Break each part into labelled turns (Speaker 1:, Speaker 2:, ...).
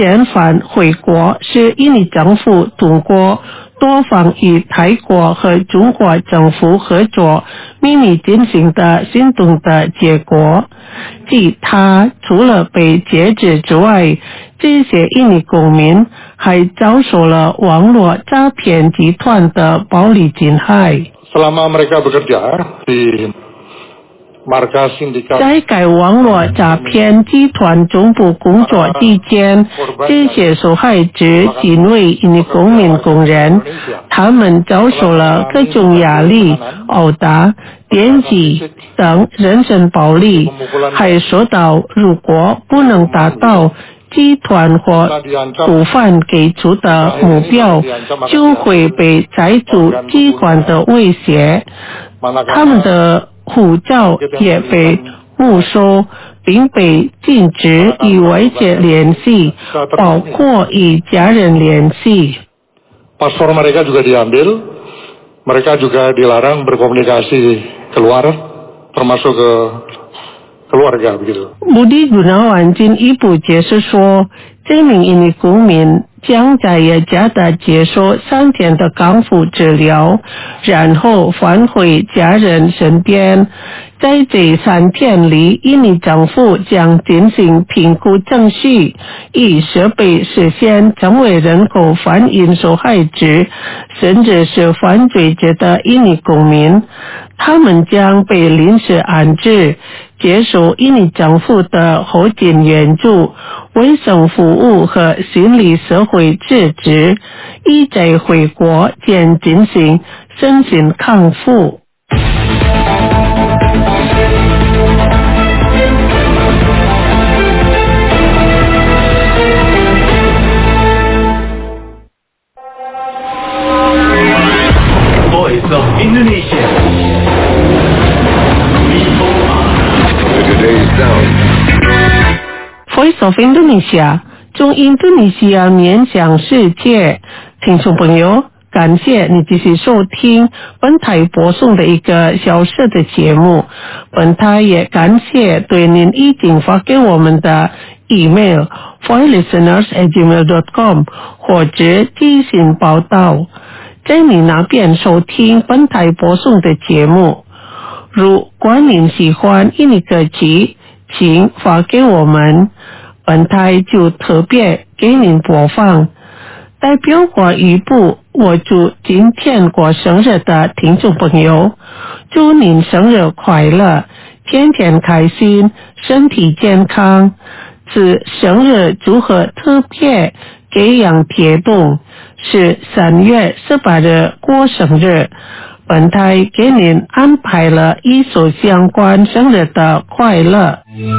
Speaker 1: 遣返回国是印尼政府通过多方与泰国和中国政府合作秘密进行的行动的结果。即他除了被截肢之外，这些印尼公民还遭受了网络诈骗集团的暴力侵害。在该网络诈骗集团总部工作期间，这些受害者仅为印尼公民工人，他们遭受了各种压力、殴打、电击等人身暴力，还说到如果不能达到集团或毒贩给出的目标，就会被逮捕机关的威胁。他们的护照也被没收，并被禁止与外界联系，包括与家人联系。
Speaker 2: Paspor mereka juga diambil, mereka juga dilarang berkomunikasi keluar, termasuk ke keluarga begitu。
Speaker 1: 穆迪古纳晚进一步解释说，这名印尼公民将在雅加达接受3天的康复治疗，然后返回家人身边。在这3天里，印尼政府将进行评估程序，以设备实现成为人口贩运受害者，甚至是犯罪者的印尼公民。他们将被临时安置，接受印尼政府的后勤援助、卫生服务和心理社会支持，以在回国前进行身心康复。
Speaker 3: Voice of Indonesia.
Speaker 4: Today's sound.
Speaker 1: Voice of Indonesia， 从印度尼西亚面向世界。听众朋友，感谢你继续收听本台播送的一个小时的节目。本台也感谢对您已经发给我们的 email voicelisteners@gmail.com 或者寄信报道，在你那边收听本台播送的节目。如果您喜欢印尼歌曲，请发给我们，本台就特别给您播放。代表华语部，我祝今天过生日的听众朋友，祝您生日快乐，天天开心，身体健康。此生日祝贺特别给杨铁栋，是3月18日过生日。本台给您安排了一首相关生日的快乐。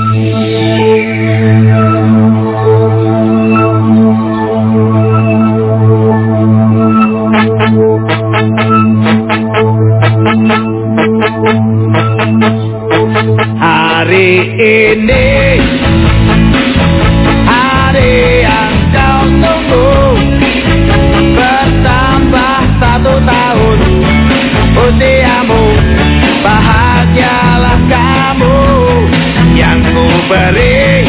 Speaker 3: Hari ini hari yang kau tunggu, bertambah 1 tahun usiamu, bahagialah kamu. Yang ku beri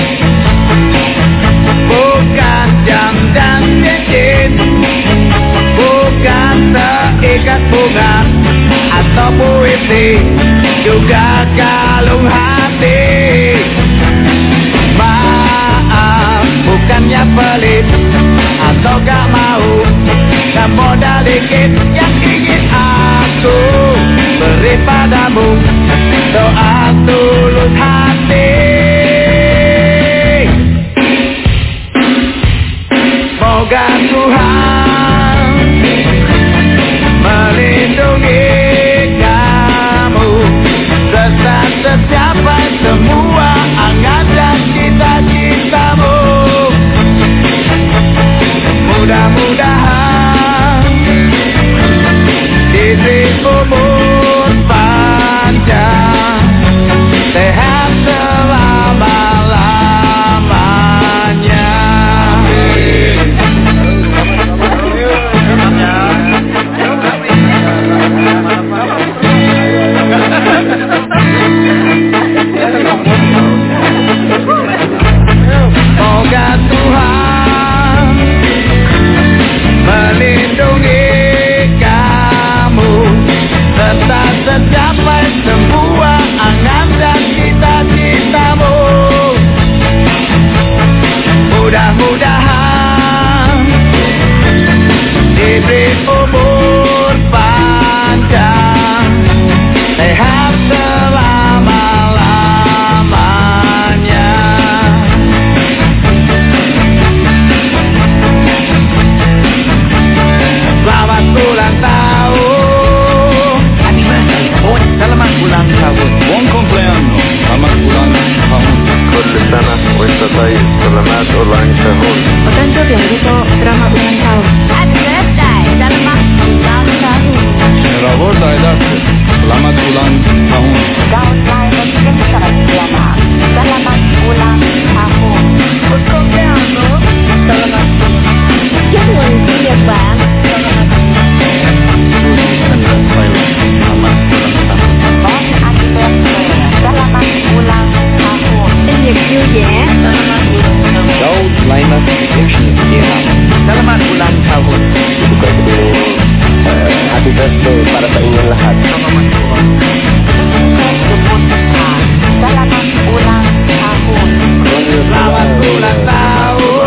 Speaker 3: bukan jam dan cincin, bukan seikat bunga atau puisi, juga kalung hati. Maaf, bukannya pelit atau gak mau, dan modal dikit yang ingin aku beri padamu, doa tulus hati. Semoga Tuhan melindungi kamu, tercapai semua angan dan cita-citamu. Mudah-mudahan diberi umur panjang, sehat selama-lamanya. mudah-mudahan diberi umur panjang, sehat selama-lamanya. Selamat ulang tahun. Anniversary. Oh, selamat ulang tahun.
Speaker 4: Buon compleanno. Selamat ulang tahun.
Speaker 5: كل سنة وانت طيب. selamat ulang tahun.
Speaker 6: お誕生日おめでとう。selamat ulang tahun. Happy birthday. selamat ulang tahun.
Speaker 4: Nella volta ed arte. Selamat ulang tahun.
Speaker 6: Tahun lahir dan selamat. Selamat ulang tahun. Buon compleanno. Selamat. Chúc mừng sinh nhật bạn. Selamat.
Speaker 4: Selamat ulang tahun.
Speaker 6: Bon anniversary. Selamat ulang tahun. Sinh nhật vui vẻ. Selamat ulang tahun.
Speaker 4: Daud Laina Protection Vietnam.
Speaker 3: Selamat ulang tahun.
Speaker 5: Happy birthday para sa inyong lahat.
Speaker 3: Selamat ulang
Speaker 6: Selamat ulang tahun.
Speaker 3: Selamat ulang tahun.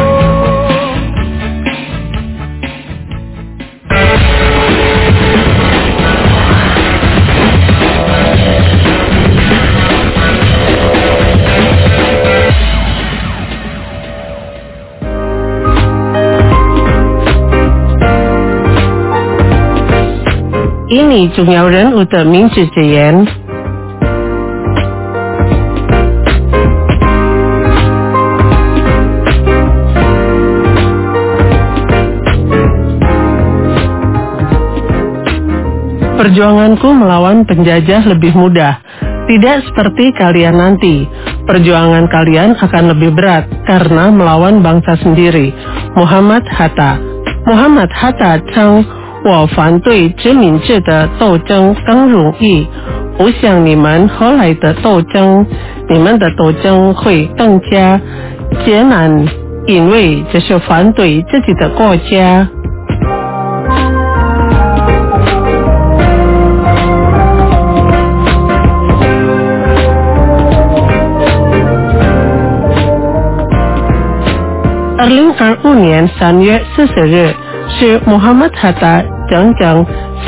Speaker 1: Ini 重要人物的名字之言。Perjuanganku melawan penjajah lebih mudah. Tidak seperti kalian nanti. Perjuangan kalian akan lebih berat karena melawan bangsa sendiri. Muhammad Hatta. Muhammad Hatta 称我反对殖民制的斗争更容易，不像你们后来的斗争，你们的斗争会更加艰难，因为这是反对自己的国家。2025年3月40日是 Muhammad Hatta 整整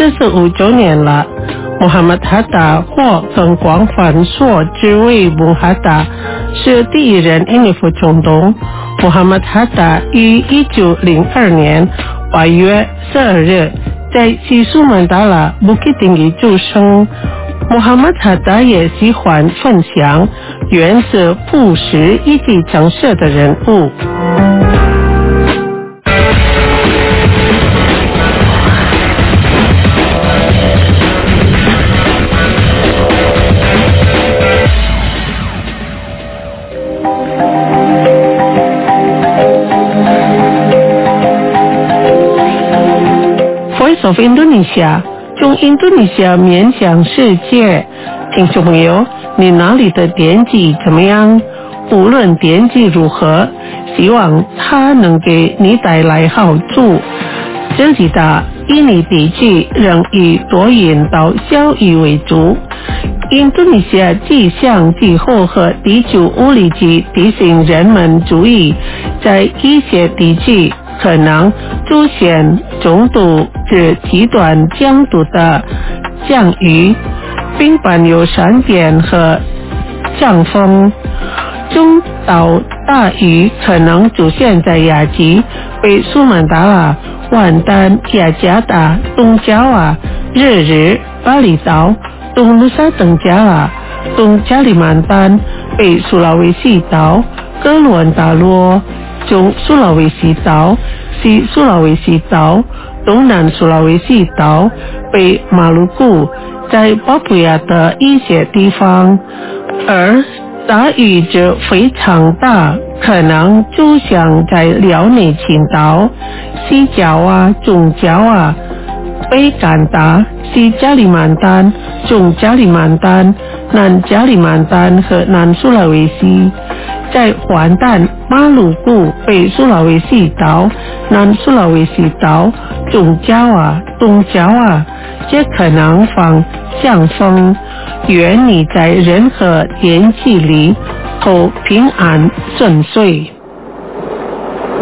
Speaker 1: 45周年了。Muhammad Hatta 或更广泛说之为穆哈达，是第一任印尼副总统。Muhammad Hatta 于1902年8月12日在西苏门答腊 Bukit Tinggi 出生。Muhammad Hatta 也喜欢分享，原是朴实以及诚实的人物。Voice of Indonesia 从印度尼西亚面向世界。听众朋友，你那里的天气怎么样？无论天气如何，希望它能给你带来好处。这里的印尼地区仍以多云到小雨为主。印度尼西亚气象气候和地球物理局提醒人们注意，在一些地区可能出现中度至极端强度的降雨，并伴有闪电和强风。中到大雨可能出现在亚吉、北苏门答腊、万丹、雅加达、东爪哇、日日、巴厘岛、东努沙等加拉、东加里曼丹、北苏拉威西岛、哥伦温达洛、中苏拉威西岛、西苏拉威西岛、东南苏拉威西岛、北马鲁古，在巴布亚的一些地方，而大雨就非常大，可能就像在辽宁青岛、西爪哇、中爪哇、北干达、西加里曼丹、中加里曼丹、南加里曼丹和南苏拉威西，在环旦、马鲁古、北苏拉威西岛、南苏拉威西岛、中爪哇、东爪哇，也可能放强风。愿你在任何天气里都平安顺遂。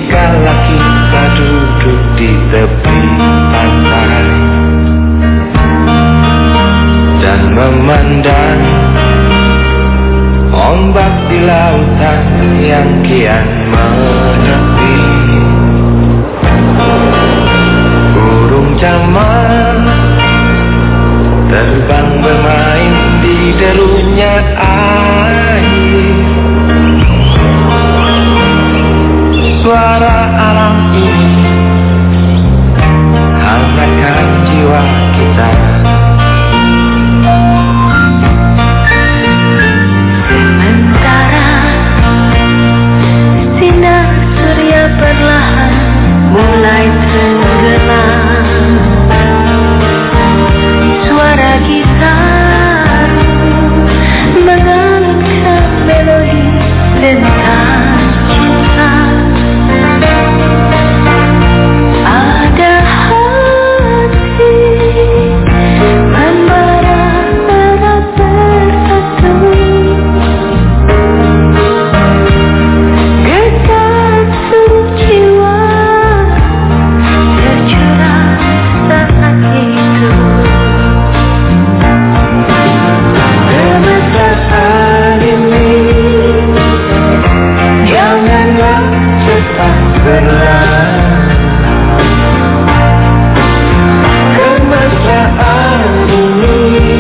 Speaker 3: Dikala kita duduk di tepi pantai dan memandang ombak di lautan yang kian menepi, burung camar terbang bermain di derunya air. Suara alam ini hangatkan jiwa kita.
Speaker 6: Sementara sinar surya perlahan mulai tenggelam, suara gitar mengalunkan melodi tentang cinta. Ada hati membara erat bersatu, getar seluruh jiwa tercurah saat itu.
Speaker 3: Kemesraan ini janganlah cepat berlalu. Kemesraan ini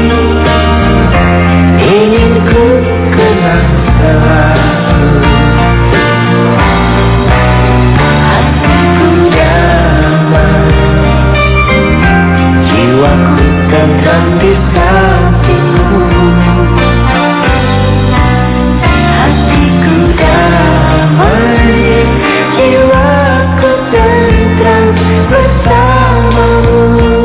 Speaker 3: ingin ku kenang selalu. Hatiku damai, jiwaku tentram di sampingmu. Hatiku damai, jiwaku tentram bersamamu.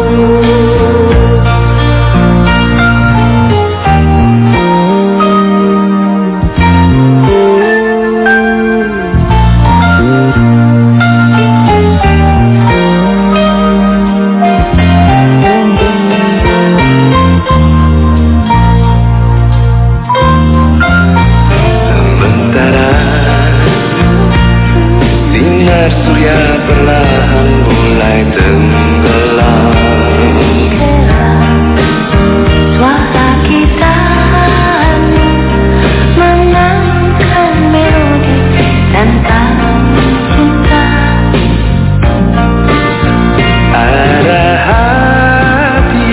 Speaker 3: Sementara sinar surya perlahan mulai tenggelam,
Speaker 6: Suara gitar mengalunkan melodi tentang cinta.
Speaker 3: ada hati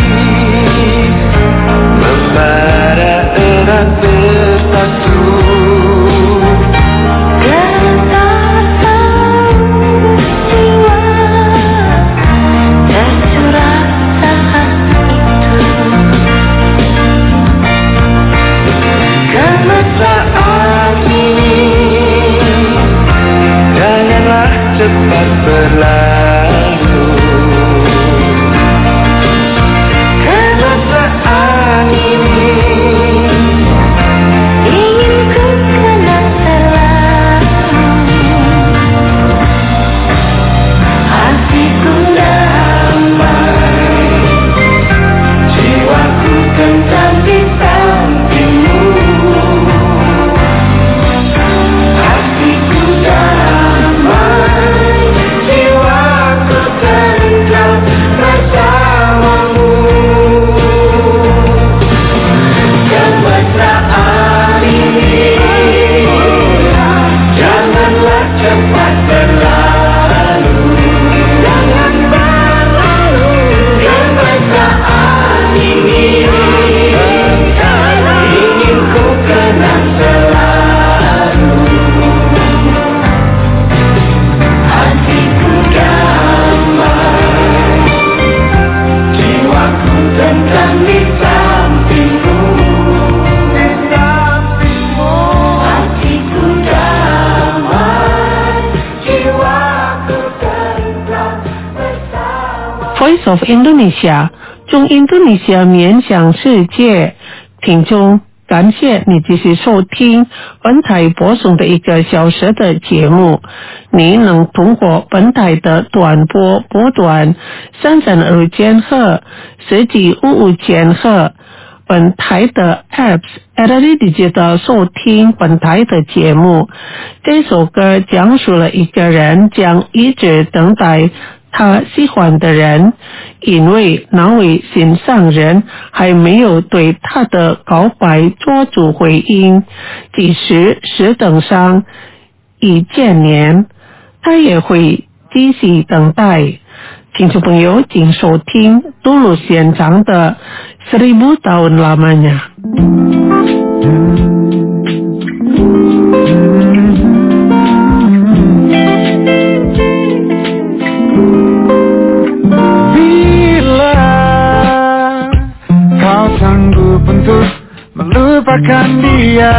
Speaker 3: membara erat bersatu,
Speaker 6: Getar seluruh jiwa tercurah saat itu.
Speaker 3: kemesraan ini janganlah cepat berlalu. Kemesraan ini
Speaker 6: Ingin ku kenang selalu.
Speaker 3: hatiku damai, jiwaku tentram di sampingmu. Hatiku damai, jiwaku tentram bersamamu. Kemesraan ini janganlah cepat berlalu. Jangan berlalu. Kemesraan ini ingin ku kenang selalu. Hatiku damai, jiwaku tentram di sampingmu. Hatiku damai, jiwaku tentram bersama.
Speaker 1: Voice of Indonesia， 中印度尼西亚面向世界。听众，感谢你继续收听本台播送的1个小时的节目。你能通过本台的短波波段33.2千赫、1755千赫、 本台的 Apps LD Digital 收听本台的节目。这首歌讲述了一个人将一直等待他喜欢的人，因为那位心上人还没有对他的告白做出回应，即使是等上1000年，他也会继续等待。听众朋友，请收听杜鲁现场的 1000 tahun lamanya。
Speaker 7: Melupakan dia,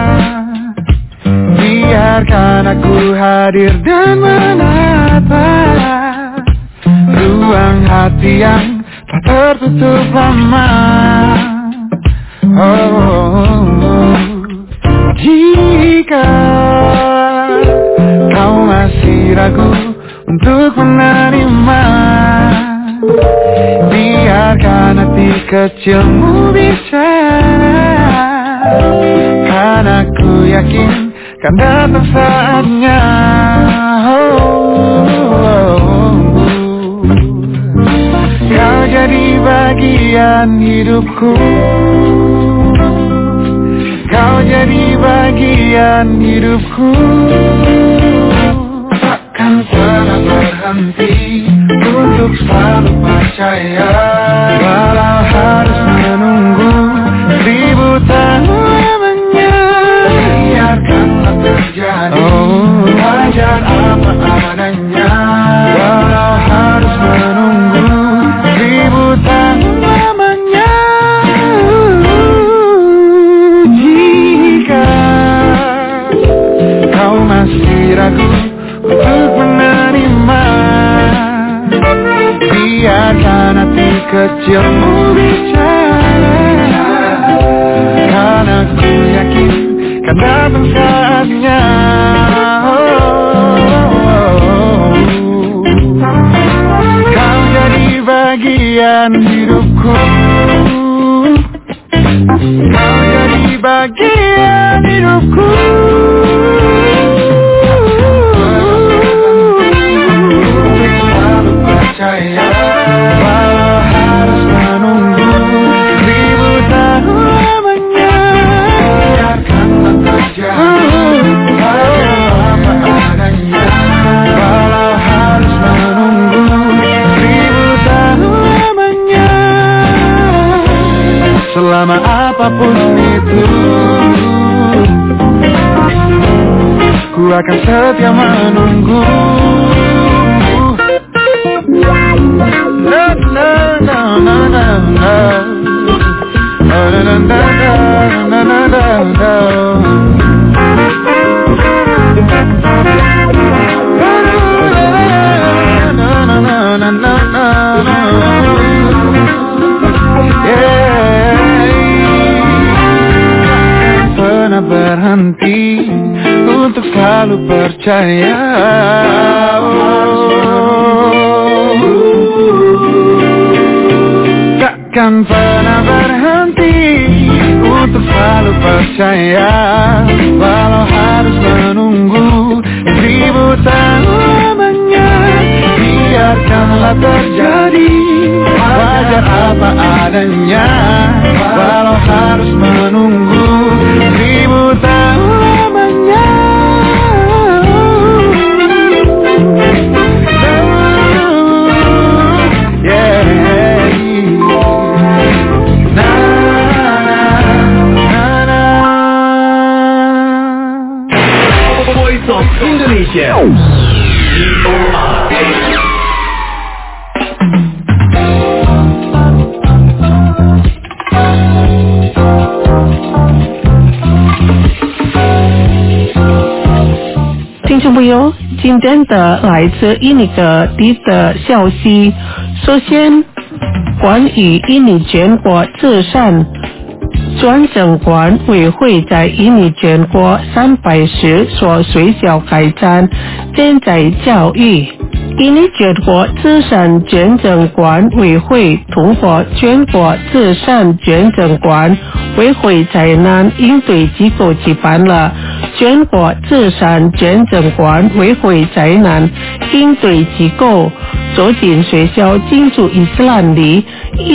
Speaker 7: biarkan aku hadir dan menatap ruang hati yang tak tertutup lama. Jika kau masih ragu untuk menerima, biarkan hati kecilmu bicara, karena aku yakin kan datang saatnya. Kau jadi bagian hidupku, kau jadi bagian hidupku. Takkan pernah berhenti untuk selalu percaya, walau harus menunggu 1000 tahun lamanya. Biarkanlah terjadi, wajar apa adanya, walau harus menunggu 1000 tahun lamanya. Jika kau masih ragu untuk menerima, biarkan hati kecilmu bicara, karena ku yakin kan datang saatnya. Kau jadi bagian hidupku, kau jadi bagian hidupku. Percaya, walau harus menunggu 1000 tahun lamanya. Biarkanlah terjadi, wajar apa adanya, walau harus menunggu 1000 tahun lamanya. Selama apapun itu, ku akan setia menunggu. Pernah berhenti untuk selalu percaya, takkan pernah berhenti untuk selalu percaya, walau harus menunggu 1000 tahun lamanya. Biarkanlah terjadi, wajar apa adanya, walau harus menunggu 1000 tahun lamanya.
Speaker 3: Voice of Indonesia.
Speaker 1: 听众朋友，今天的来自印尼各地的消息，首先关于印尼全国慈善专政管委会在印尼全国310所学校开展现在教育印尼全国慈善捐赠管委会通过全国慈善捐赠管委会灾难应对机构举办了全国慈善捐赠管委会灾难应对机构走进学校庆祝伊斯兰历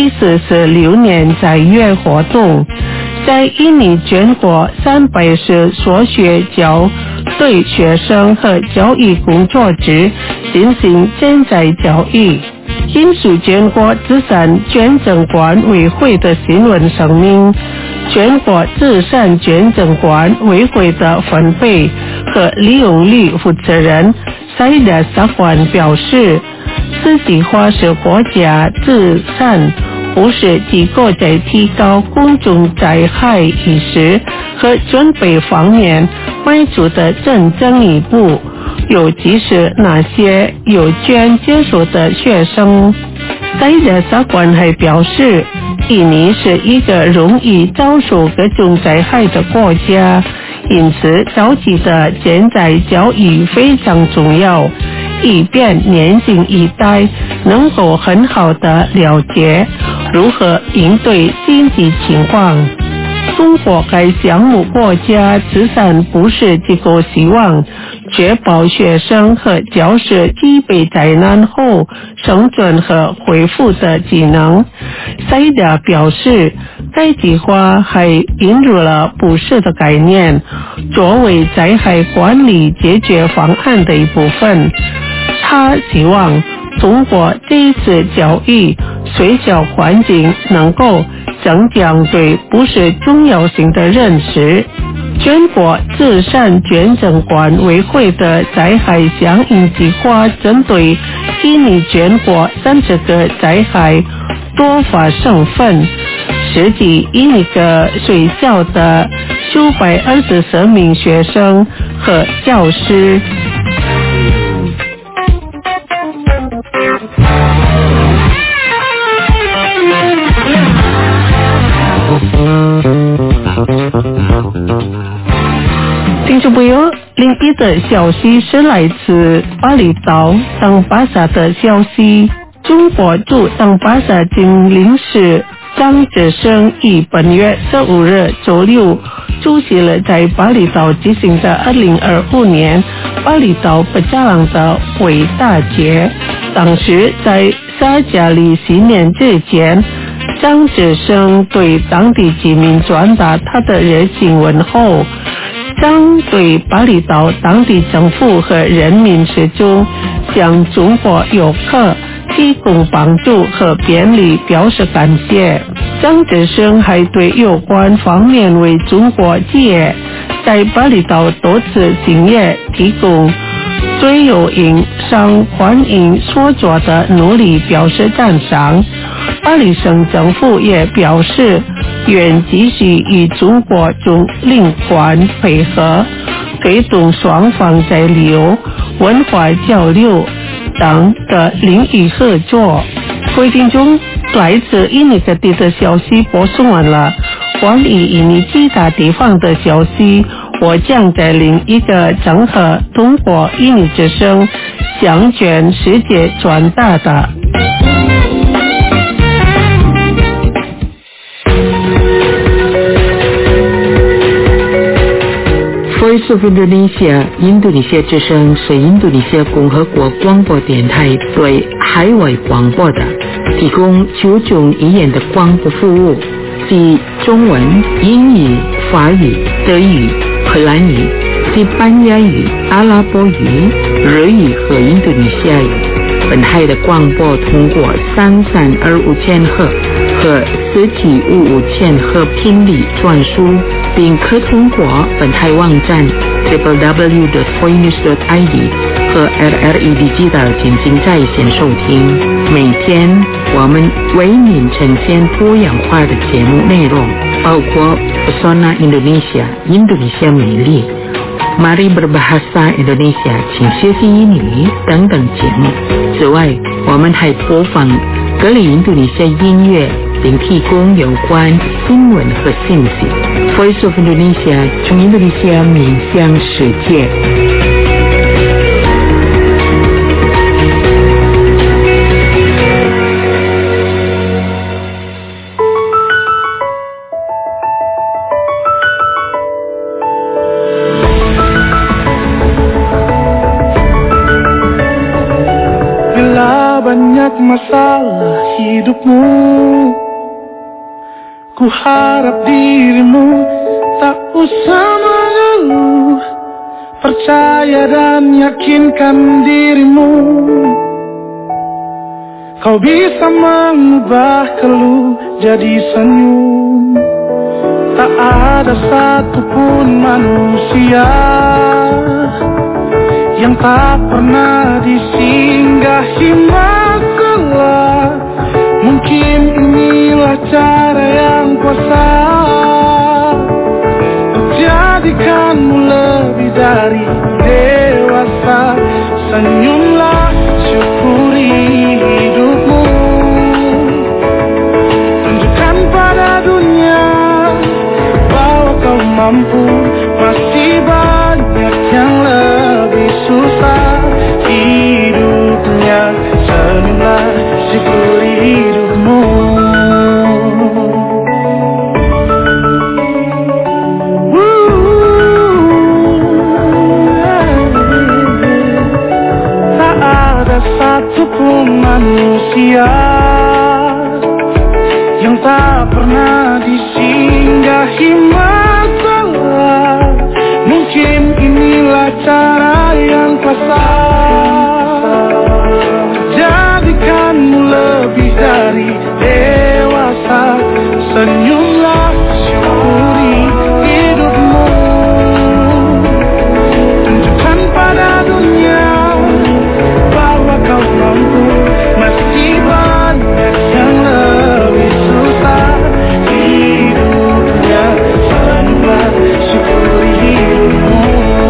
Speaker 1: 146年在月活动，在印尼全国310所学校对学生和教育工作者进行赈灾教育。引述全国慈善捐赠管委会的新闻声明，全国慈善捐赠管委会的分配和利用率负责人塞德萨管表示，此计划是国家慈善扶持机构在提高公众灾害意识和准备方面迈出的真正一步，尤其是那些有捐接受的学生。塞德萨管还表示，印尼是一个容易遭受各种灾害的国家，因此早期的赈灾教育非常重要，以便年轻一代能够很好的了解如何应对紧急情况。通过该项目，国家慈善扶持机构希望确保学生和教师具备灾难后生存和恢复的技能。塞德表示，该计划还引入了补税的概念，作为灾害管理解决方案的一部分。他希望通过这一次教育，学校环境能够增强对补税重要性的认识。全国慈善捐赠管委会的灾害响应计划针对印尼全国30个灾害多发省份，涉及印尼个学校的924名学生和教师。听众朋友，另一则消息是来自巴厘岛当巴萨的消息。中国驻当巴萨经领事张志生于本月15日周六出席了在巴厘岛举行的2025年巴厘岛布加朗的伟大节。当时在沙加里新年之前，张志生对当地居民转达他的热情问候。张对巴厘岛当地政府和人民始终向中国游客提供帮助和便利表示感谢。张志生还对有关方面为中国企业在巴厘岛多次兴业提供最有营商欢迎所做的努力表示赞赏。巴厘省政府也表示愿继续与中国中领馆配合，推动双方在旅游、文化交流等的领域合作。各位听众，来自印尼各地的消息播送完了，关于印尼其他地方的消息，我将在另一个整合通过印尼之声向全世界传达的。Voice of Indonesia 印度尼西亚之声是印度尼西亚共和国广播电台对海外广播的提供9种语言的广播服务，即中文、英语、法语、德语、荷兰语、西班牙语、阿拉伯语、日语和印度尼西亚语。本台的广播通过3325千赫和4755千赫频率传输，并可通过本台网站 www.voinews.id 和 RRI Digital 进行在线收听。每天我们为您呈现多样化的节目内容，包括 Pesona Indonesia 印度尼西亚美丽、Mari Berbahasa Indonesia 请学习英语等等节目。此外，我们还播放各类印度尼西亚音乐，并提供有关新闻和信息。Voice of Indonesia 从印度尼西亚面向世界。
Speaker 7: banyak masalah hidupmu. Ku harap dirimu tak usah mengeluh. Percaya dan yakinkan dirimu. Kau bisa mengubah keluh jadi senyum. Tak ada satupun manusia yang tak pernah disinggahi masalah. Mungkin inilah cara yang kuasa jadikanmu lebih dari dewasa. Senyumlah, syukuri hidupmu. Tunjukkan pada dunia bahwa kau mampu. Masih banyak yang lebih susah hidupnya. Senyumlah, syukuri hidupmu. Satupun manusia yang tak pernah disinggahi masalah. Mungkin inilah cara yang kuasa jadikanmu lebih dari dewasa. Senyumlah, syukuri hidupmu. Tunjukkan pada dunia kau mampu. Masih banyak yang lebih susah hidupnya. Senyumlah, syukuri hidupmu.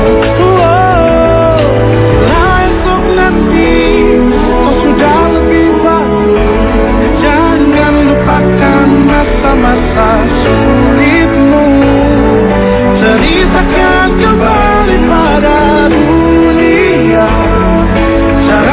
Speaker 7: Untuk nanti kau sudah lebih baik. Jangan lupakan masa-masa sulitmu. Ceritakan kembali pada dunia cara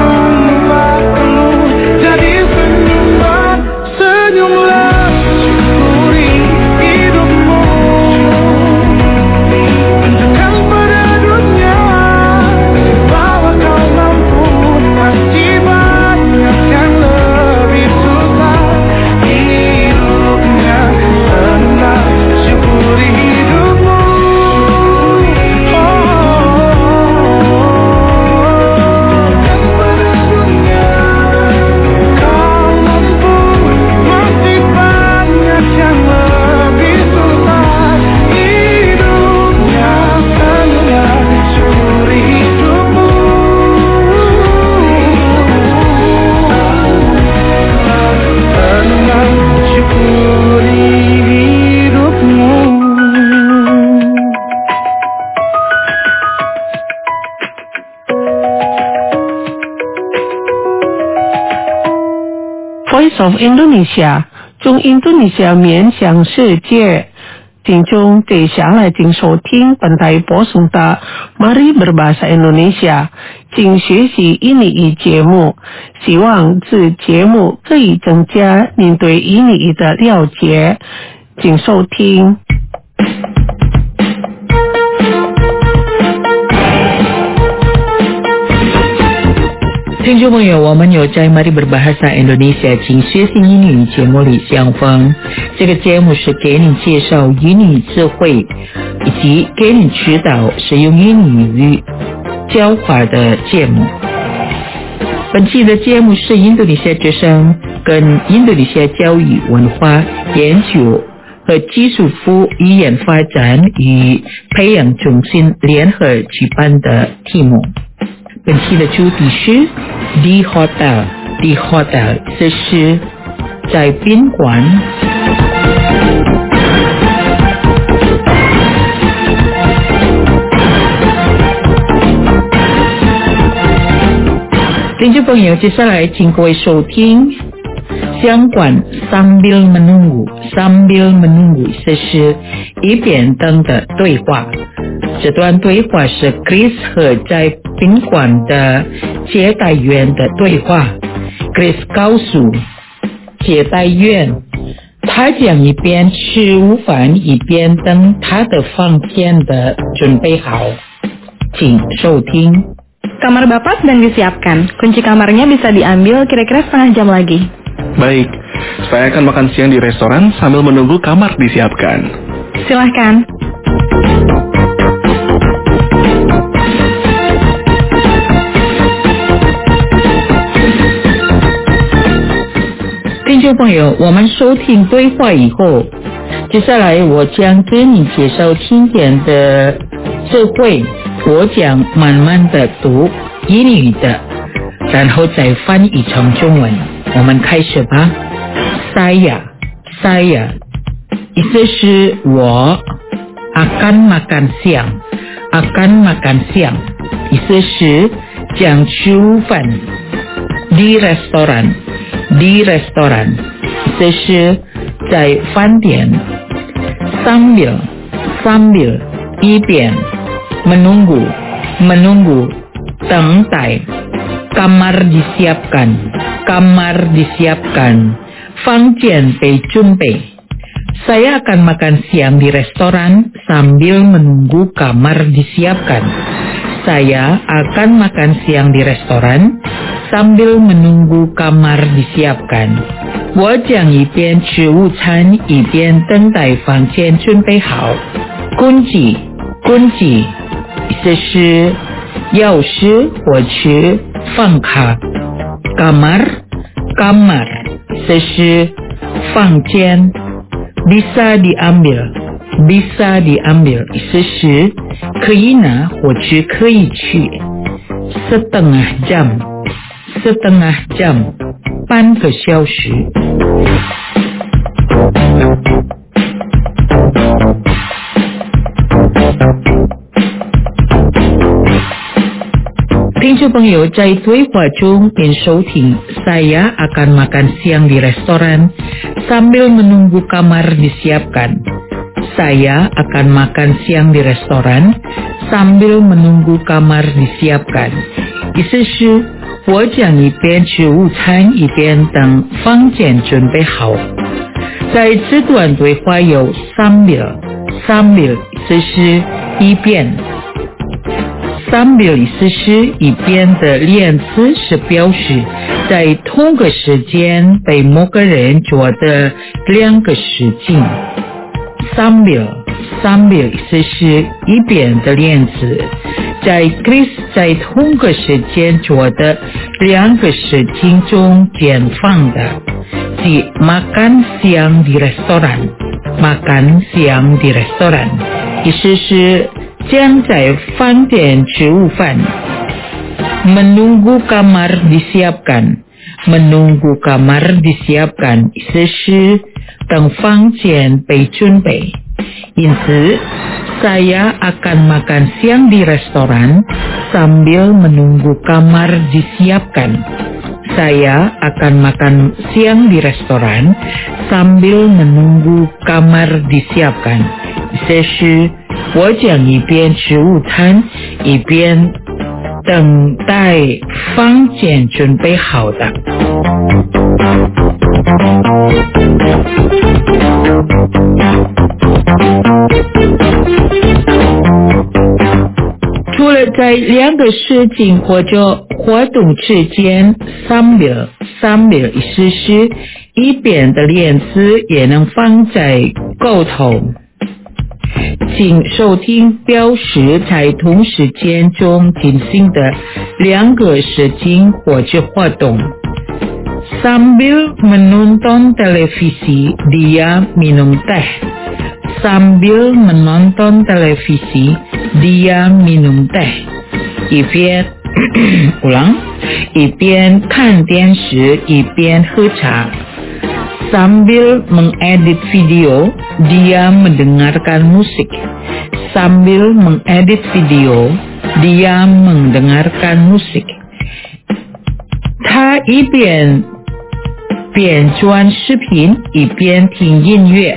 Speaker 1: Voice of Indonesia， 中印度尼西亚面向世界。听众接下来请收听本台播送的 Mari Berbahasa Indonesia 请学习印尼语节目，希望此节目可以增加您对印尼语的了解，请收听。
Speaker 8: 听众朋友，我们有在 Mari Berbahasa Indonesia 请学习英语节目里相逢。这个节目是给你介绍英语智慧，以及给你指导使用英语教法的节目。本期的节目是印度尼西亚之声跟印度尼西亚教育文化研究和技术服语言发展与培养中心联合举办的题目。本期的主题是 The Hotel，The Hotel， 这是在宾馆。听众朋友，接下来请各位收听相关 sambil menunggu， 这是一边等的对话。这段对话是 Chris 和在宾馆的接待员的对话。Chris 告诉接待员，他将一边吃午饭一边等他的房间的准备好。请收听。
Speaker 6: Kamar Bapak sedang disiapkan. Kunci kamarnya bisa diambil kira-kira setengah jam lagi.
Speaker 9: Baik, saya akan makan siang di restoran sambil menunggu kamar disiapkan.
Speaker 6: Silahkan.
Speaker 8: 听众朋友，我们收听对话以后，接下来我将给你介绍听点的智慧，我讲慢慢的读英语的，然后再翻译成中文。我们开始吧。Saya 意思是我 akan makan siang 意思是将吃午饭。di restoran 意思是在饭店。sambil 一边。menunggu 等待。kamar disiapkan 房间被准备。Saya akan makan siang di restoran sambil menunggu kamar disiapkan. Saya akan makan siang di restoran sambil menunggu kamar disiapkan. 我将一边吃午餐一边等待房间准备好。kunci 意思是钥匙或是房卡。kamar 意思是房间。bisa diambil 意思是可以拿或是可以去。setengah jam 半个小时。听众朋友，在对话中便收听 Saya akan makan siang di restoran sambil menunggu kamar disiapkan. Saya akan makan siang di restoran sambil menunggu kamar disiapkan. 意思是我将一边吃午餐一边等房间准备好。在这段对话有 sambil 意思是一边。sambil 意思是一边的连词是表示在同个时间被某个人做的两个事情。sambil 意思是一边的连词在 Chris 在同个时间做的两个事情中减放的。即 makan siang di restoran 意思是将在饭店吃午饭。menunggu kamar disiapkan 意思是等房间被准备。因此 saya akan makan siang di restoran sambil menunggu kamar disiapkan. Saya akan makan siang di restoran sambil menunggu kamar disiapkan. 意思是我将一边吃午餐一边等待房间准备好的。除了在两个事情或者活动之间 sambil 意思是一边的连词也能放在沟通。请收听表示在同时间中进行的两个事情或者活动。Sambil menonton televisi, dia minum teh. Sambil menonton televisi, dia minum teh. 一边看电视一边喝茶。Sambil mengedit video, dia mendengarkan musik. Sambil mengedit video, dia mendengarkan musik. 他一边编转视频一边听音乐。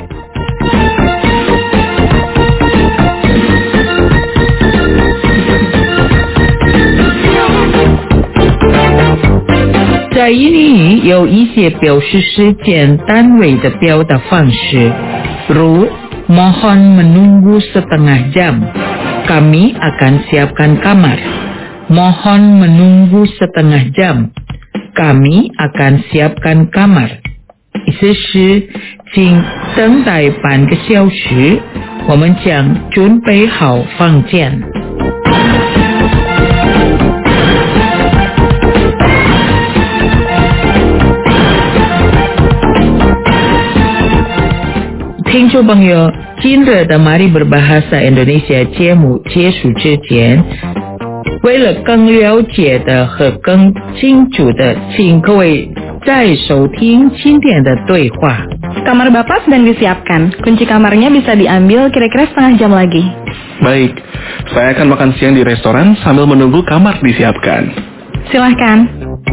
Speaker 8: 在英语有一些表示时间单位的表达方式，如 mohon menunggu setengah jam, kami akan siapkan kamar. Mohon menunggu setengah jam. Kami akan siapkan kamar。意思是，请等待半个小时，我们将准备好房间。听众朋友，今日的Mari Berbahasa Indonesia 节目结束之前，为了更了解的和更清楚的，请各位再收听今天的对话。
Speaker 6: Kamar Bapak sedang disiapkan. Kunci kamarnya bisa diambil kira-kira setengah jam lagi.
Speaker 9: Baik, saya akan makan siang di restoran sambil menunggu kamar disiapkan.
Speaker 6: Silahkan.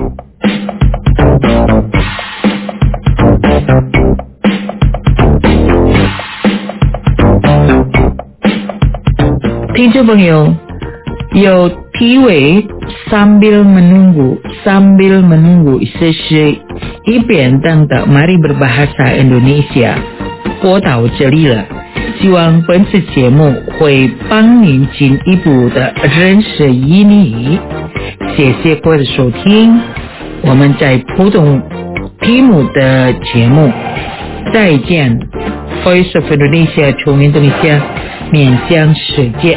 Speaker 8: 听众朋友，有题为sambil menunggu， sambil menunggu 意思是一边等的。Mari Berbahasa Indonesia 播到这里了，希望本次节目会帮您进一步的认识印尼语。谢谢各位的收听，我们在普通题目的节目再见。Voice of Indonesia 从印度尼西亚面向世界。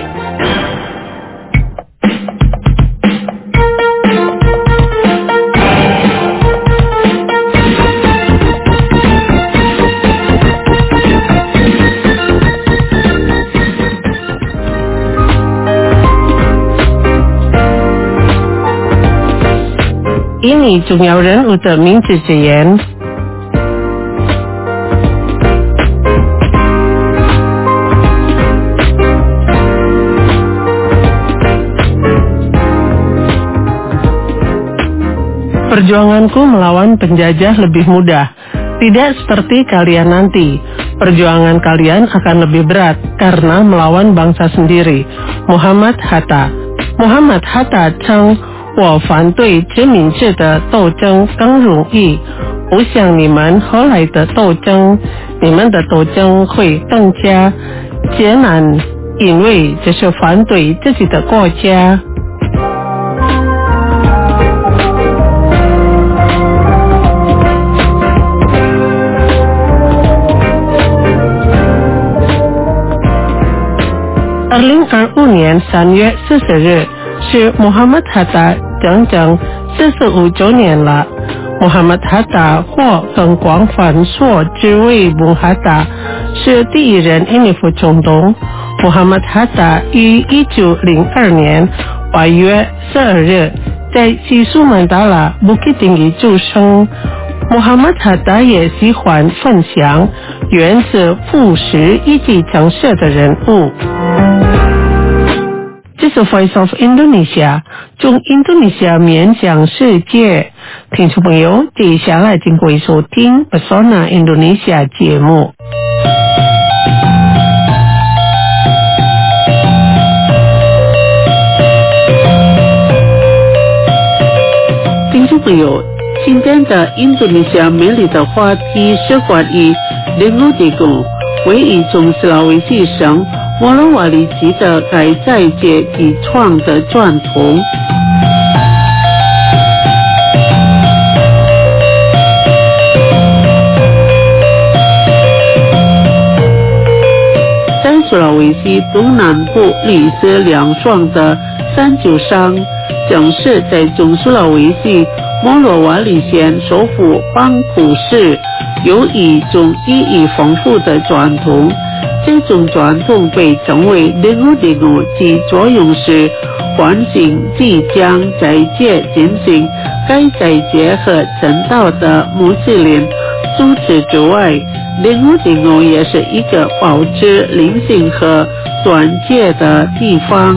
Speaker 1: 印尼重要人物的名字之言。Perjuanganku melawan penjajah lebih mudah. Tidak seperti kalian nanti. Perjuangan kalian akan lebih berat karena melawan bangsa sendiri. Muhammad Hatta. Muhammad Hatta 称我反对殖民制的斗争更容易，不像你们后来的斗争，你们的斗争会更加艰难，因为这是反对自己的国家。2025年3月40日是 Muhammad Hatta 整整45周年了。Muhammad Hatta 或更广泛说之为穆哈达是第一任印尼副总统。Muhammad Hatta 于1902年8月12日在西苏曼达拉 Bukit Tinggi 出生。Muhammad Hatta 也喜欢分享源自朴实以及诚实的人物。这是 Voice of Indonesia 从印度尼西亚面向世界。听众朋友，接下来请各位收听 Pesona Indonesia 节目。听众朋友，今天的印度尼西亚美丽的话题是关于Dengu Dengu 为一种斯拉维西省摩罗瓦里籍的改在界体创的传统。在苏拉维西东南部绿色凉爽的山丘上，正是在中苏拉维西摩罗瓦里县首府邦普市有一种意义丰富的传统。这种传统被称为 Dengu Dengu， 其作用是唤醒即将在界进行该在界和正道的穆斯林。除此之外， Dengu Dengu 也是一个保持灵性和团结的地方。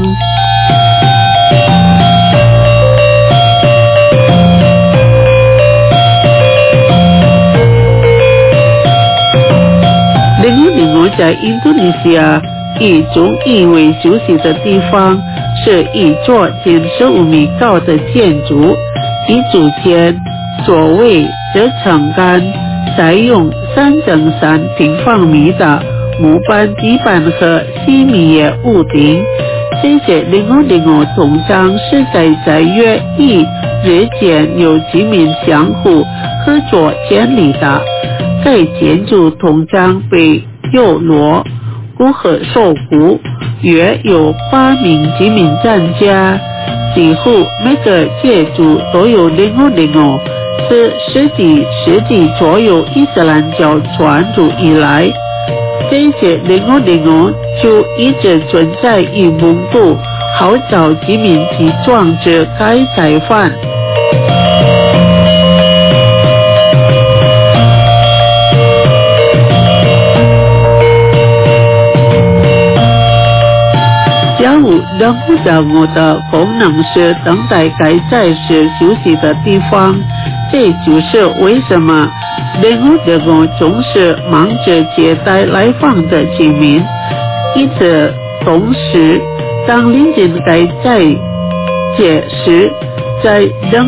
Speaker 1: 在印度尼西亚一种意为休息的地方，是一座近15米高的建筑，其主间座位则撑杆，采用3x3平方米的木板地板和细密叶屋顶， 这些0505铜章是在约1日间由居民相互合作建立的。该建筑铜章被由锣鼓和手鼓，约有8名居民参加，几乎每个建筑都有0505，是10世纪左右伊斯兰教传入以来，这些0505就一直存在于蒙古，号召居民去装置该载饭。假如0505的功能是等待该载时休息的地方，这就是为什么0505总是忙着接待来访的居民。因此同时当临近该载节时，在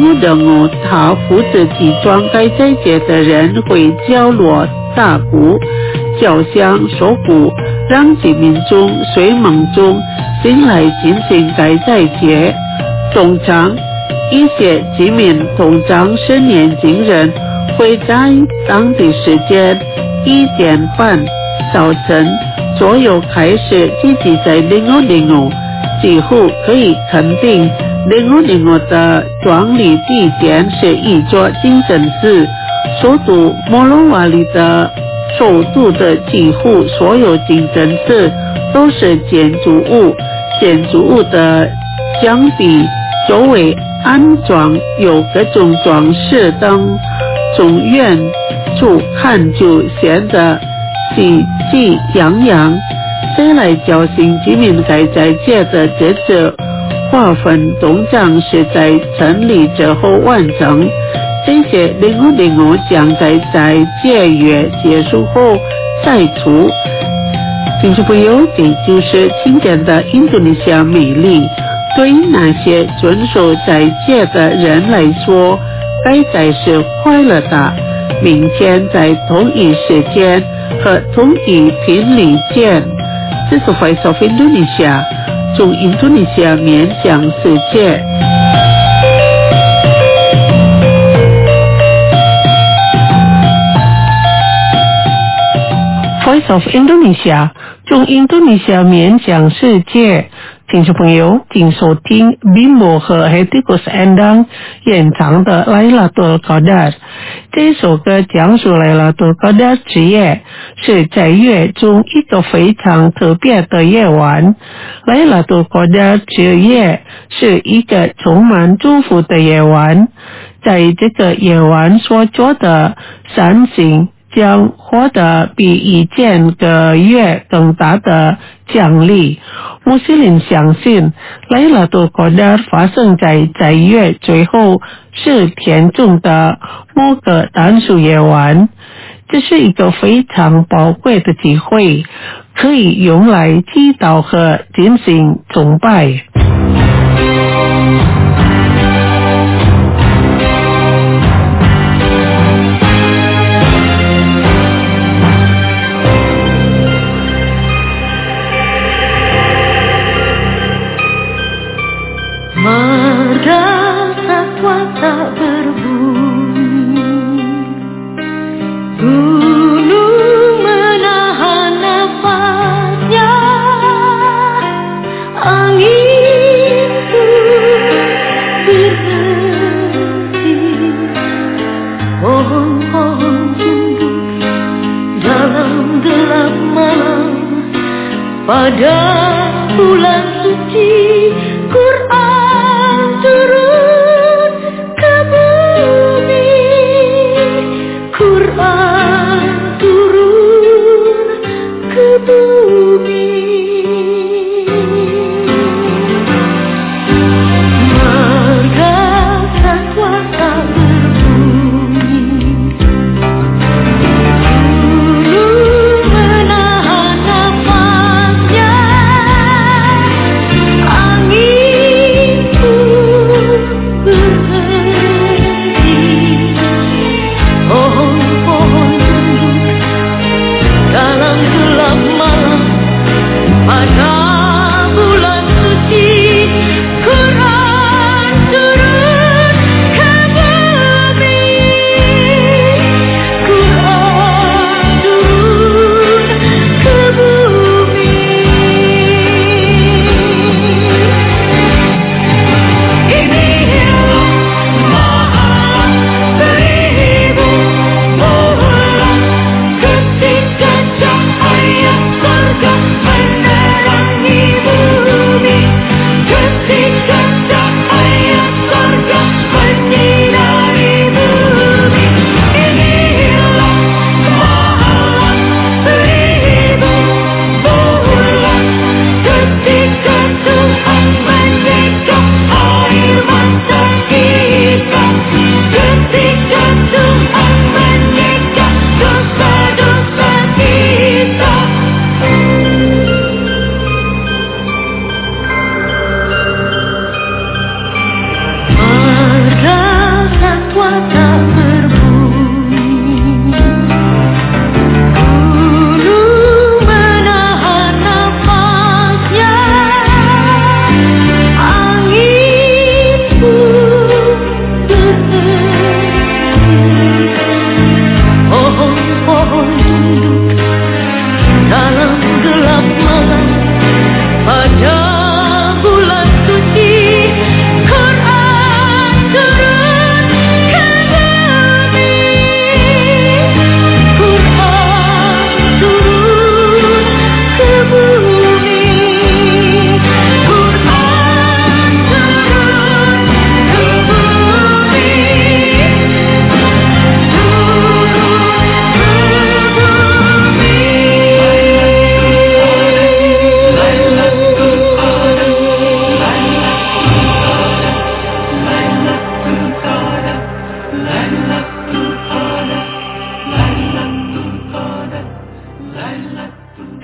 Speaker 1: 0505他负责集装该载节的人会敲锣打鼓、叫响手鼓，让居民中睡梦中醒来进行该载节。通常一些居民通常是年轻人，会在当地时间1点半早晨左右开始聚集在0505，几乎可以肯定0505的创立地点是一座清真寺。首都摩洛瓦里的首都的几乎所有清真寺都是建筑物的墙壁周围安装有各种装饰灯，从远处看就显得喜气洋洋。谁来叫醒居民该在界的这次划分铜章是在成立之后完成。这些0505将在戒月结束后再出。听众朋友，这就是今天的印度尼西亚美丽。对那些遵守斋戒的人来说，该斋是快乐的。明天在同一时间和同一频率见。这是 Voice of Indonesia， 从印度尼西亚面向世界。Voice of Indonesia， 从印度尼西亚面向世界。听众朋友，请收听 Bimbo 和 Hetikus Endang 演唱的 Lailatul Qadar。这首歌讲述Lailatul Qadar之夜是在月中一个非常特别的夜晚。Lailatul Qadar之夜是一个充满祝福的夜晚，在这个夜晚所做的善行将获得比1000个月更大的奖励。穆斯林相信Lailatul Qadar发生在月最后10天中的某个单数夜晚。这是一个非常宝贵的机会，可以用来祈祷和进行崇拜。
Speaker 10: Marga satwa tak berbunyi, gunung menahan nafasnya, angin pun berhenti, pohon-pohon tumbuh dalam gelap malam pada bulan suci Quran turun ke bumi, Quran turun ke bumi. Marga satwa tak berbunyi, gunung menahan nafasnya,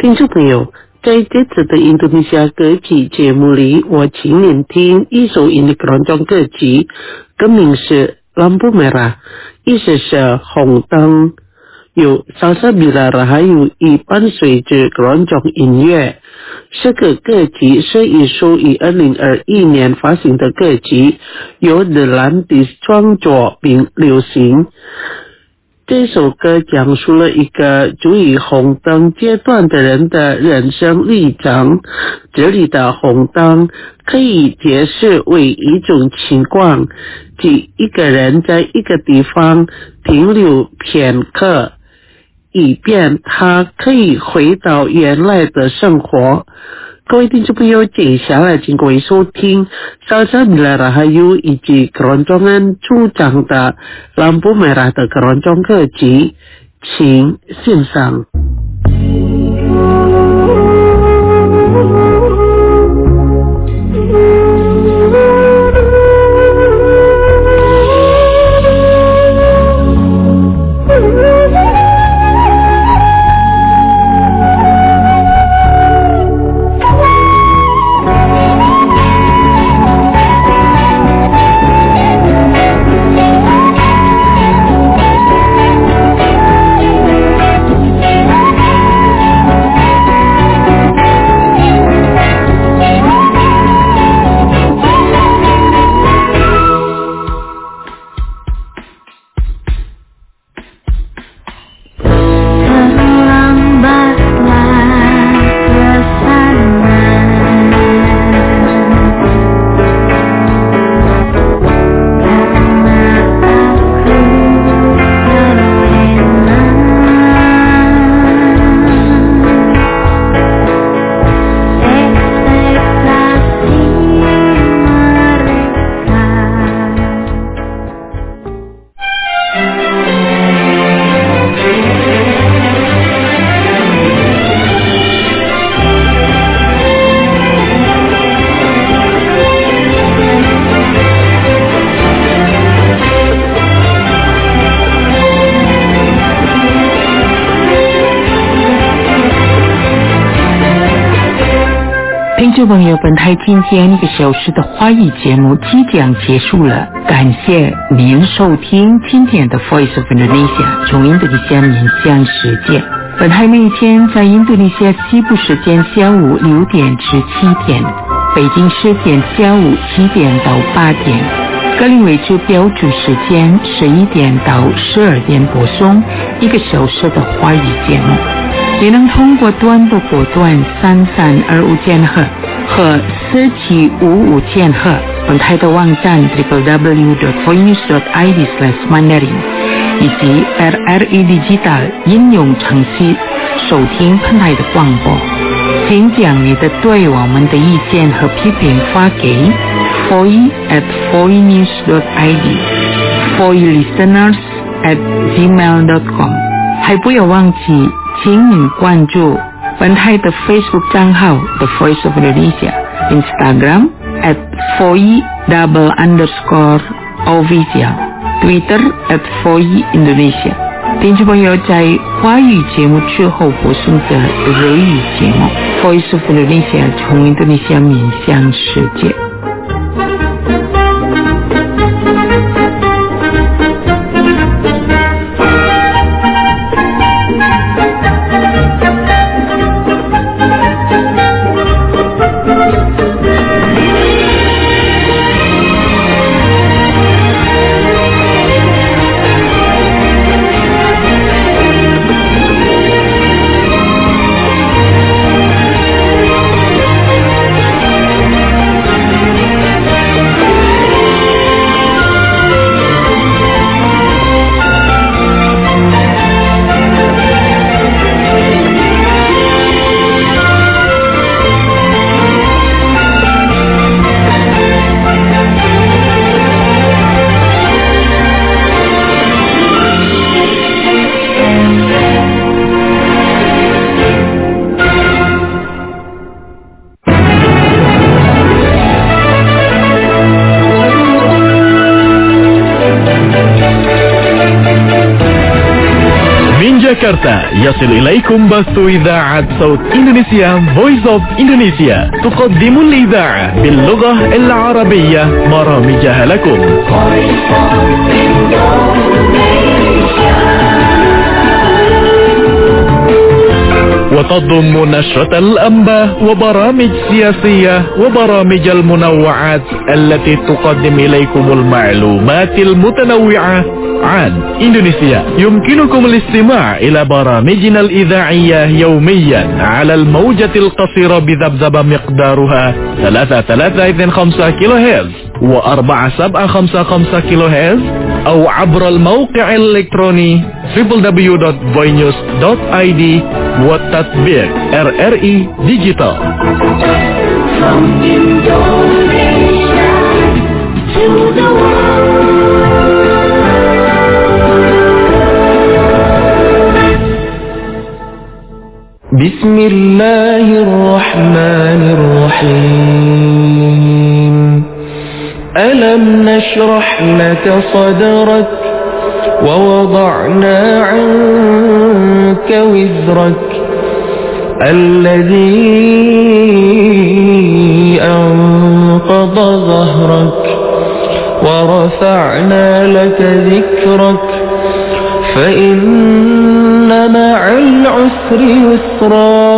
Speaker 1: 听众朋友，在这次的印度尼西亚歌曲节目里，我请您听一首印度keroncong歌曲，歌名是 Lampu Merah， 意思是红灯。有Salsabila Rahayu伴随着keroncong音乐。这个歌曲是一首于2021年发行的歌曲，由 The Landis 创作并流行。这首歌讲述了一个处于红灯阶段的人的人生历程。这里的红灯可以解释为一种情况，即一个人在一个地方停留片刻，以便他可以回到原来的生活。各位听众朋友，接下来请各位收听Salsabila Rahayu以及keroncongan主唱的 Lampu Merah 的keroncong歌曲，请欣赏。听众朋友，本台今天1个小时的华语节目即将结束了，感谢您收听今天的 Voice of Indonesia 从印度尼西亚面向世界。本台每天在印度尼西亚西部时间下午6点至7点，北京时间下午7点到8点，格林威治标准时间11点到12点播送1个小时的华语节目。也能通过短波波段3325千赫和4755千赫，本台的网站 www.voinews.id/mandarin 以及 RRI Digital 应用程序收听本台的广播。请将你的对我们的意见和批评发给 foi@voinews.id foilisteners@gmail.com， 还不要忘记请您关注本台的 Facebook 账号 The Voice of Indonesia， Instagram @foi_official， Twitter @foiindonesia。 听众朋友，在华语节目之后播送的日语节目 Voice of Indonesia 从印度尼西亚面向世界。
Speaker 11: جاكرتا يصل إليكم بث إذاعة صوت إندونيسيا Voice of Indonesia تقدم الإذاعة باللغة العربية برامجها لكم. وتضم نشرة الأنباء وبرامج سياسية وبرامج المنوعات التي تقدم إليكم المعلومات المتنوعة عن إندونيسيا. يمكنكم الاستماع إلى برامجنا الإذاعية يوميا على الموجة القصيرة بذبذبة مقدارها 3325 كيلو هرتز و4755 كيلو هرتز أو عبر الموقع الإلكتروني www.voinews.id وتطبيق RRI Digital.
Speaker 10: From Indonesia to the
Speaker 12: بسم الله الرحمن الرحيم ألم نشرح لك صدرك ووضعنا عنك وزرك الذي أنقض ظهرك ورفعنا لك ذكرك فإن مع العسر يسرا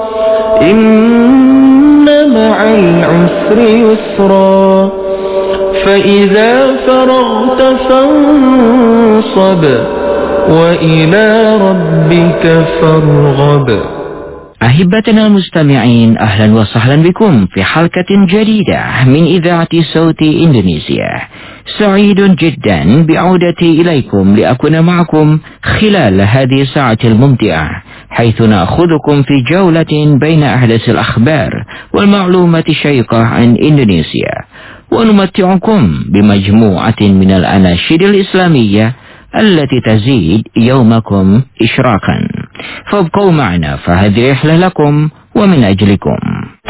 Speaker 12: إن مع العسر يسرا فإذا فرغت فانصب وإلى ربك فارغب.
Speaker 8: أحبتنا المستمعين، أهلا وسهلا بكم في حلقة جديدة من إذاعة صوت إندونيسيا. سعيد جدا بعودتي إليكم لأكون معكم خلال هذه الساعة الممتعة، حيث نأخذكم في جولة بين أحدث الأخبار والمعلومات الشيقة عن إندونيسيا، ونمتعكم بمجموعة من الأناشيد الإسلامية التي تزيد يومكم إشراقا. فابقوا معنا، فهذه رحلة لكم ومن أجلكم.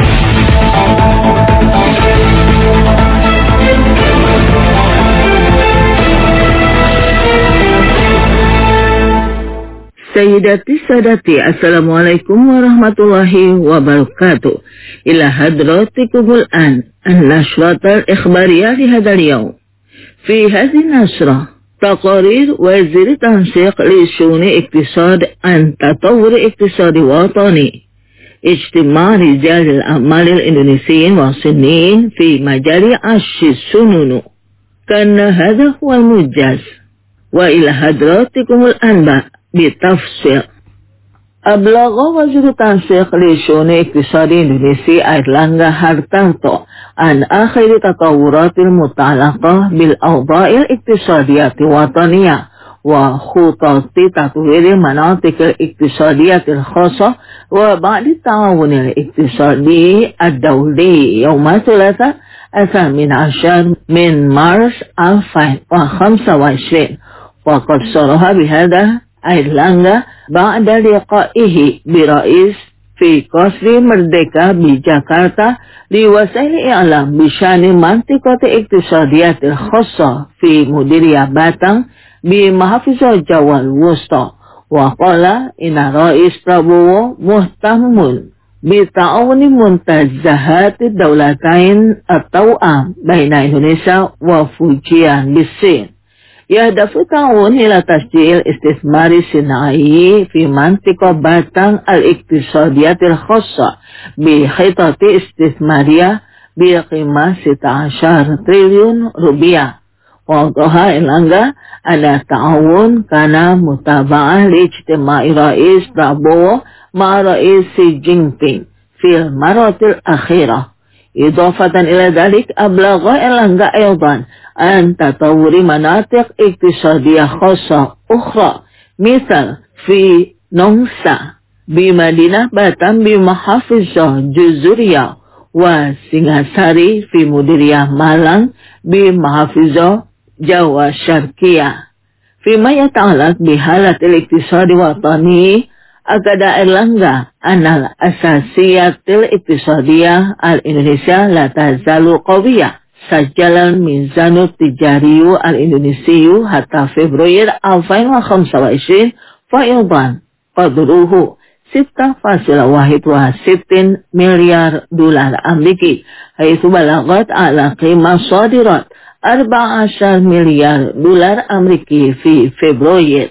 Speaker 1: Sayyidati Sadati, Assalamualaikum warahmatullahi wabarakatuh. Ila hadratikumul an النشرة الإخبارية لهذا اليوم. في هذه النشرة تقارير وزير تنسيق لشؤون اقتصاد عن تطور اقتصادي وطني، اجتماع رجال الأعمال الإندونيسيين والصينيين في مجال السنون. كان هذا هو الموجز، وإلى حضراتكم الأنباء بالتفصيل. أبلغ وزير التنسيق لشؤون اقتصاد إندونيسيا أيرلانغا هارتارتو عن آخر تطورات المتعلقة بالأوضاع الاقتصادية الوطنية وخطط تطوير المناطق الاقتصادية الخاصة وبعد التعاون الاقتصادي الدولي يوم الثلاثاء 18 من مارس 2025. وقد صرح بهذا أيرلانغا بعد لقائه برئيس في قصر مردeka بجاكرتا لوسائل إعلام بشأن منطقة اقتصادية الخاصة في مديرية باتang بمحافظة جاوا الوسطى. وقال إن رئيس برابوو مهتم بتعاون منتزهات الدولتين التوأم بين إندونيسيا وفوجيان بالصين، يهدف التعاون إلى تشجيع الاستثمار الصناعي في منطقة باتang الاقتصادية الخاصة بخطط استثمارية بقيمة 16 تريليون روبيا. وأوضح إيرلانغا أن التعاون كان متابعة لاجتماع رئيس برابوو مع رئيس سي جين بينغ في المرة الأخيرة. إضافة إلى ذلك أبلغ إيرلانغا أيضا عن تطور مناطق اقتصادية خاصة أخرى مثل في نونسا بمدينة باتang بمحافظة جزرية وسنغاساري في مديرية مالang بمحافظة جاوا الشرقية. فيما يتعلق بحالة الاقتصاد الوطني، أكد إيرلانغا أن الأساسيات الاقتصادية الإندونيسية لا تزال قوية. سجل الميزان التجاري الإندونيسي حتى فبراير 2025
Speaker 13: faidan qadruhu 6.61 miliar dolar Amerika, haitsu balagat ala qimah sadirat 14 miliar dolar Amerika fi Februari.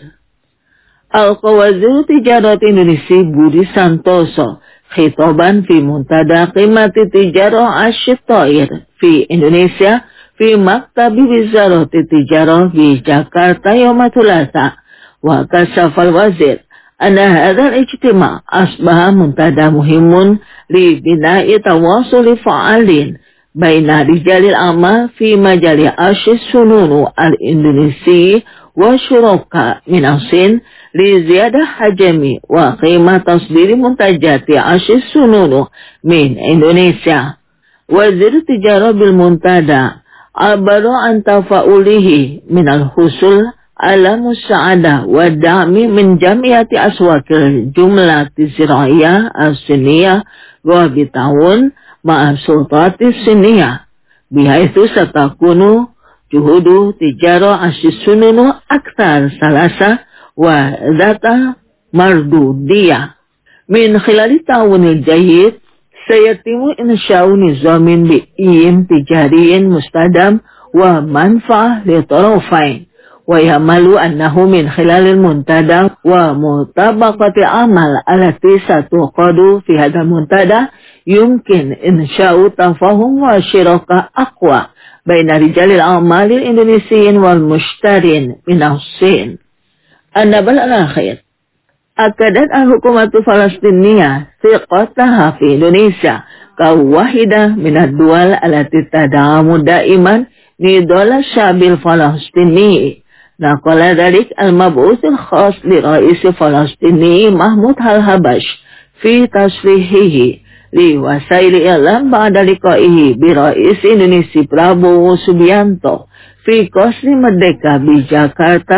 Speaker 13: Al-Wazir Tijarat Indonesia Budi Santoso khitaban fi muntada qimati tijarah asy-syair fi Indonesia fi maktabi Wizarati Tijarah di Jakarta yaum Thulatha wa kasafal wazir anna hadha al-ijtima' asbaha muntada muhimun li bina'i tawasuli fa'alin baina rijalil amal fi majali asy-sununu al-Indonesi wa syuraka min asin li ziyadah hajami wa qimah tasdiri muntajati asy-sununu min Indonesia. Wazir Tijarah bil muntada abaro an tafa'ulihi min al-husul ala musa'adah wa da'mi min jamiyati aswakil jumlati zira'iyah as-siniyah wa bitawun ma'af sultati siniyah bihaithu satakunu juhudu tijarah asy-sununu aktar salasa wa zata mardudiyah min khilali ta'awunil jahid sayatimu insya'u nizamin bi'in tijariyin mustadam wa manfa'ah li tarafain wa yamalu annahu min khilalil muntada wa mutabaqati amal alati satuqadu fi hadha muntada yumkin insya'u tafahum wa syiraka aqwa baina rijalil amalil indonesiyin wal mushtarin min as-sin. An-nabal al-akhir akadat al-hukumatu Falastiniyah thiqataha fi Indonesia kawahida minad dual alati tad'amu daiman nidala syabil Falastini. Naqala dhalik al-mab'uts al-khas li rais Falastini Mahmud al-Habash fi tasrihihi li wasaili i'lam ba'da liqa'ihi bi rais Indonesia Prabowo Subianto fi Qasri Merdeka di Jakarta